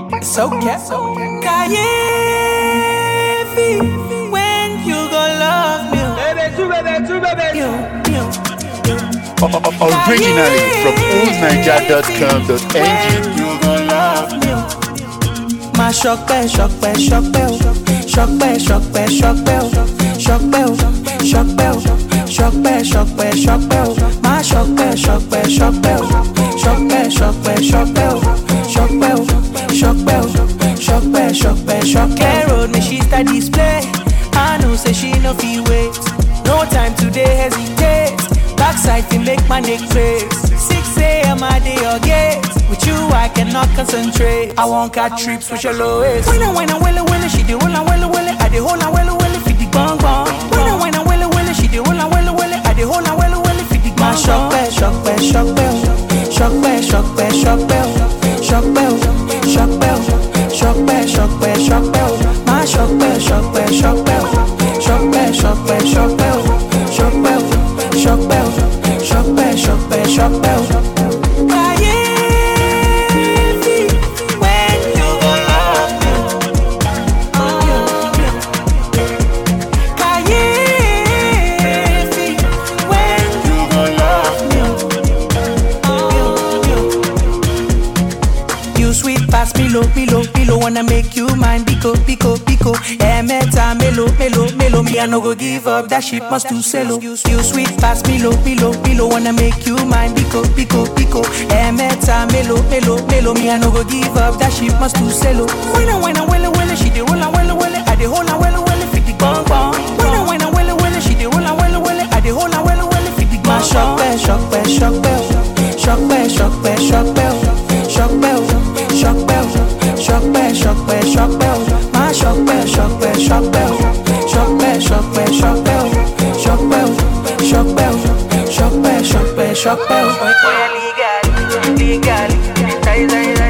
So Kayefi, when you gon' love me? Originally from oldniger.com.ng. You gon' love me? Ma choque, choque, choque, choque, choque, choque, choque, choque, choque, choque, choque, ma choque, choque, choque, choque, choque, choque, choque, choque, choque. Road me she start display. I know say she no feel wait. No time today hesitate. Backside to make my neck face. 6 a.m. I day your gate. With you I cannot concentrate. I won't catch trips with your lowest. When I well, she do all I well, I dey hold I well, fit the gong gong. When I well, she do all I well, I dey hold I well, fit the gong gong. My shock bell, shock bell, shock bell, shock bell, shock bell, shock bell, shock bell, shock bell, shock bell, shock bell. My shock bell, shock bell, shock bell, shock bell, shock bell, shock bell, shock bell, shock bell, shock bell, shock bell, shock bell. Milo, wanna make you mine, pico. Meta, melo, me I no go give up, that shit must do cello. You sweet pass, milo, wanna make you mine, pico. Meta, melo, me I no go give up, that shit must do cello. When I well, she dey roll I dey hold I well, fit the gong gong. When I well, she dey roll I I dey hold I well, fit the gong gong. Shock bell, shock bell, shock bell, shock bell, shock bell, shock bell, shock bell, shock bell, shock bell, shock bell, shock bell, my shock bell, shock bell, shock bell, shock bell, shock bell, shock bell, shock bell, shock bell, shock bell, shock bell, shock bell. Legal,